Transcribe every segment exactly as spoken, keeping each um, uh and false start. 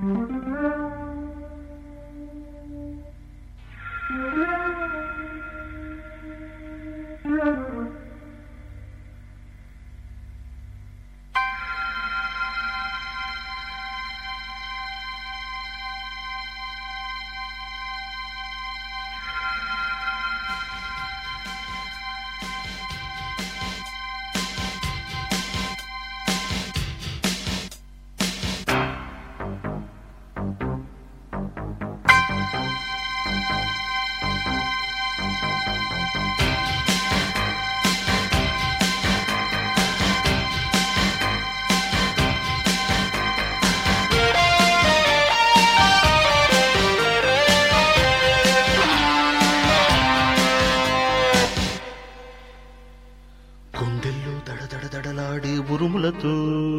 గుండెల్లో దడదడదడలాడే ఉరుములతో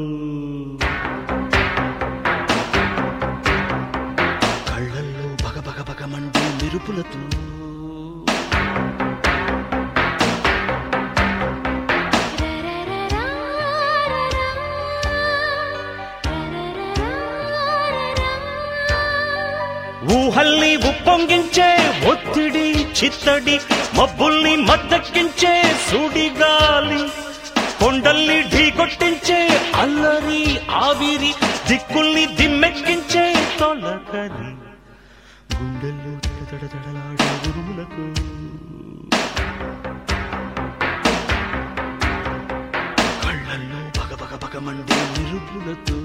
కళ్ళల్లో బగబగ బగమండే మెరుపులతో ఊహల్ని ఉప్పొంగించే ఒత్తిడి చిత్తడి మబ్బుల్ని మద్దెక్కించే సుడిగాలి కొండల్ని ఢీకొట్టించే అల్లరి ఆవిరి దిక్కుల్ని దిమ్మెక్కించే తొలకరి గుండెల్లో దడదడదడలాడే ఉరుములకు కళ్ళల్లో బగబగ బగమండే మెరుపులతో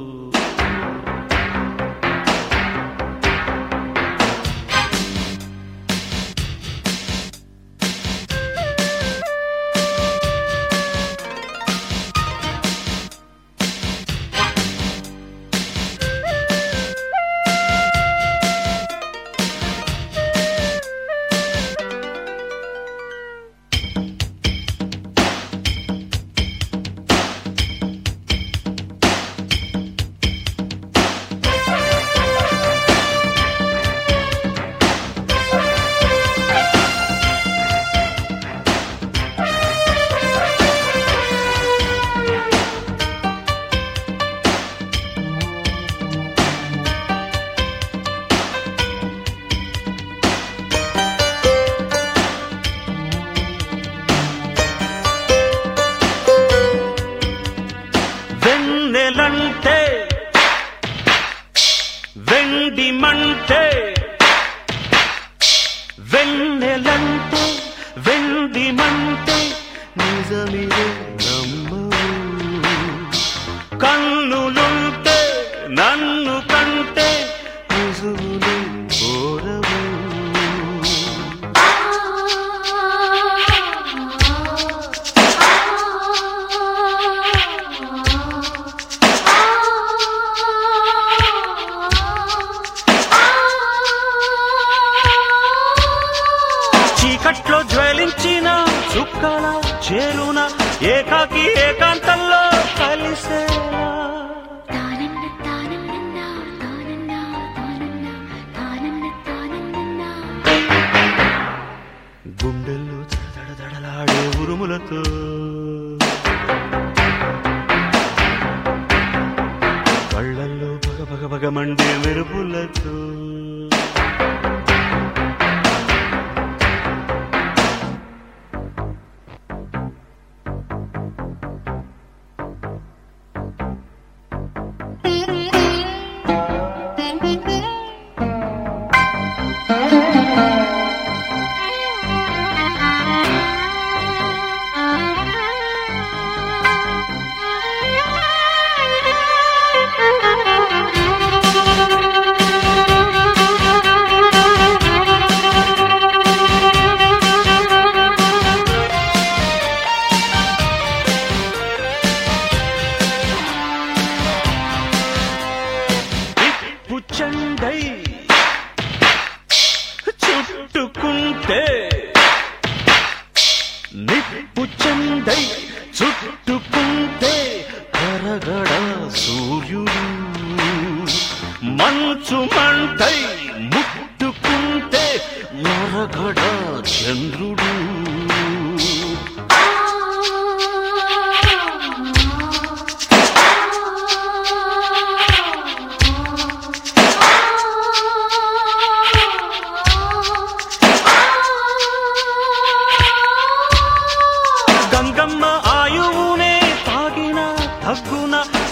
వెన్నెలంటే వెండి మంటే వెన్నెలంటే వెండి మంటే నిజమిదే నమ్మవు కన్నులుంటే నన్ను కంటే నిజములు కోరవు చీకట్లో జ్వలించిన చుక్కల చేరున ఏకాకి ఏకాంతంలో కలిసేలా గుండెల్లో దడదడలాడే ఉరుములతో కళ్ళల్లో బగ బగ బగమండే మెరుపులతో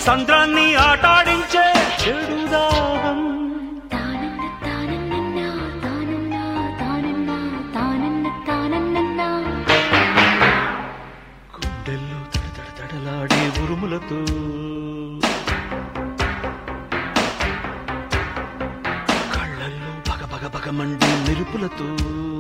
సంద్రాన్ని ఆటాడించే చెడు దాహం గుండెల్లో తడతడ తడలాడే ఉరుములతో కళ్ళల్లో పగ పగ పగ మండే మెరుపులతో